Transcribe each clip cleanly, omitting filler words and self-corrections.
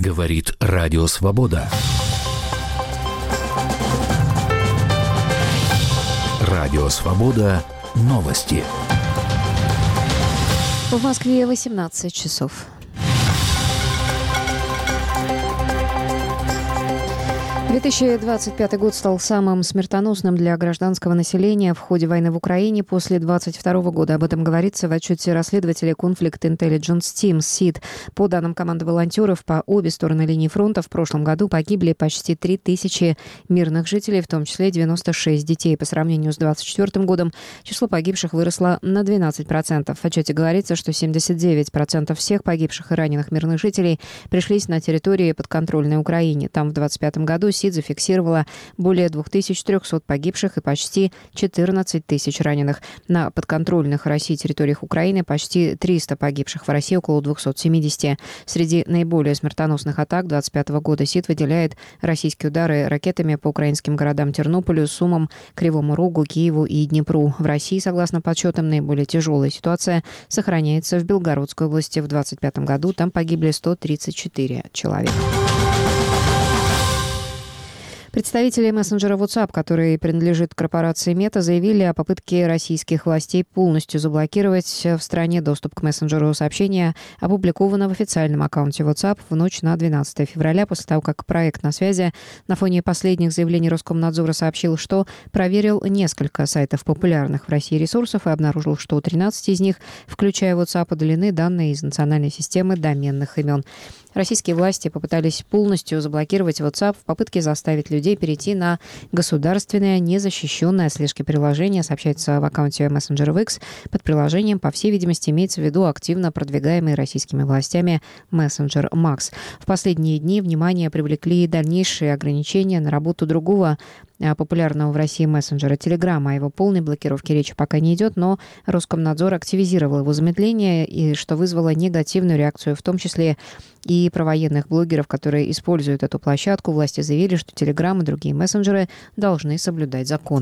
Говорит Радио Свобода. Радио Свобода. Новости. В Москве 18 часов. — 2025 год стал самым смертоносным для гражданского населения в ходе войны в Украине после 2022 года. Об этом говорится в отчете расследователя Conflict Intelligence Team (СИД). По данным команды волонтеров, по обе стороны линии фронта в прошлом году погибли почти 3000 мирных жителей, в том числе 96 детей. По сравнению с 2024 годом число погибших выросло на 12%. В отчете говорится, что 79% всех погибших и раненых мирных жителей пришлись на территории подконтрольной Украине. Там в 2025 году СИД зафиксировала более 2300 погибших и почти 14 тысяч раненых. На подконтрольных России территориях Украины почти 300 погибших, в России около 270. Среди наиболее смертоносных атак 2025 года СИД выделяет российские удары ракетами по украинским городам Тернополю, Сумам, Кривому Рогу, Киеву и Днепру. В России, согласно подсчетам, наиболее тяжелая ситуация сохраняется в Белгородской области. В 2025 году там погибли 134 человека. Представители мессенджера WhatsApp, который принадлежит корпорации Meta, заявили о попытке российских властей полностью заблокировать в стране доступ к мессенджеру. Сообщение опубликовано в официальном аккаунте WhatsApp в ночь на 12 февраля, после того, как проект на связи на фоне последних заявлений Роскомнадзора сообщил, что проверил несколько сайтов популярных в России ресурсов и обнаружил, что у 13 из них, включая WhatsApp, удалены данные из национальной системы доменных имен. Российские власти попытались полностью заблокировать WhatsApp в попытке заставить людей перейти на государственное, незащищенное слежки приложение, сообщается в аккаунте мессенджера X. Под приложением, по всей видимости, имеется в виду активно продвигаемый российскими властями мессенджер Max. В последние дни внимание привлекли дальнейшие ограничения на работу другого популярного в России мессенджера Telegram. О его полной блокировке речи пока не идет, но Роскомнадзор активизировал его замедление, и что вызвало негативную реакцию, в том числе и про военных блогеров, которые используют эту площадку. Власти заявили, что Telegram и другие мессенджеры должны соблюдать законы.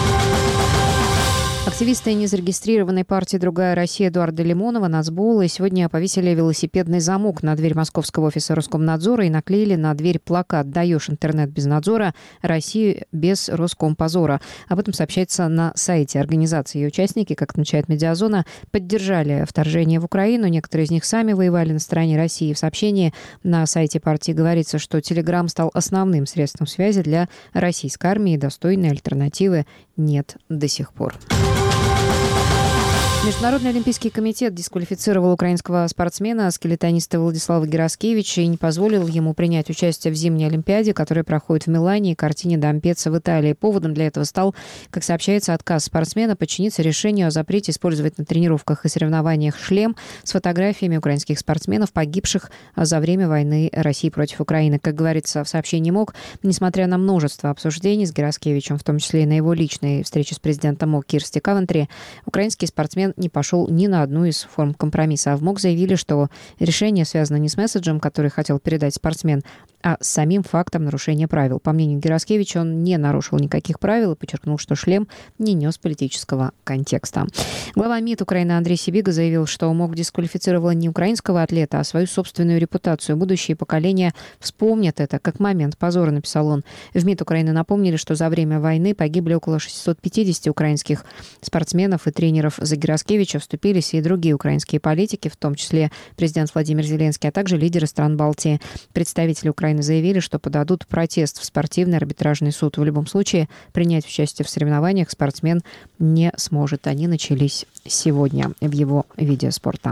Активисты незарегистрированной партии «Другая Россия» Эдуарда Лимонова, нацбола, сегодня повесили велосипедный замок на дверь московского офиса Роскомнадзора и наклеили на дверь плакат «Даешь интернет без надзора, Россию без Роскомпозора». Об этом сообщается на сайте организации. Ее участники, как отмечает «Медиазона», поддержали вторжение в Украину. Некоторые из них сами воевали на стороне России. В сообщении на сайте партии говорится, что Telegram стал основным средством связи для российской армии, и достойной альтернативы нет до сих пор. Международный олимпийский комитет дисквалифицировал украинского спортсмена, скелетониста Владислава Гераскевича, и не позволил ему принять участие в зимней Олимпиаде, которая проходит в Милане и картине Дампеца в Италии. Поводом для этого стал, как сообщается, отказ спортсмена подчиниться решению о запрете использовать на тренировках и соревнованиях шлем с фотографиями украинских спортсменов, погибших за время войны России против Украины. Как говорится в сообщении МОК, несмотря на множество обсуждений с Гераскевичем, в том числе и на его личной встрече с президентом МОК Кирсти Кавентри, украинский спортсмен не пошел ни на одну из форм компромисса. А в МОК заявили, что решение связано не с месседжем, который хотел передать спортсмен, а с самим фактом нарушения правил. По мнению Гераскевича, он не нарушил никаких правил и подчеркнул, что шлем не нес политического контекста. Глава МИД Украины Андрей Сибига заявил, что МОК дисквалифицировала не украинского атлета, а свою собственную репутацию. Будущие поколения вспомнят это как момент позора, написал он. В МИД Украины напомнили, что за время войны погибли около 650 украинских спортсменов и тренеров. За Гераскевича вступились и другие украинские политики, в том числе президент Владимир Зеленский, а также лидеры стран Балтии. Представители Украины заявили, что подадут протест в спортивный арбитражный суд. В любом случае, принять участие в соревнованиях спортсмен не сможет. Они начались сегодня в его виде спорта.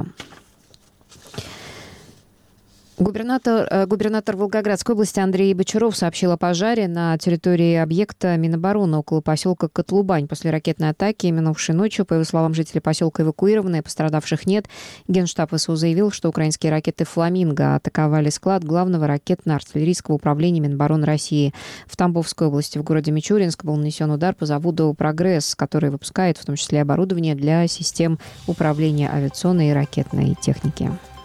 Губернатор Волгоградской области Андрей Бочаров сообщил о пожаре на территории объекта Минобороны около поселка Котлубань. После ракетной атаки минувшей ночью, по его словам, жители поселка эвакуированы, пострадавших нет. Генштаб ВСУ заявил, что украинские ракеты «Фламинго» атаковали склад главного ракетно-артиллерийского управления Минобороны России. В Тамбовской области в городе Мичуринск был нанесен удар по заводу «Прогресс», который выпускает в том числе оборудование для систем управления авиационной и ракетной техники.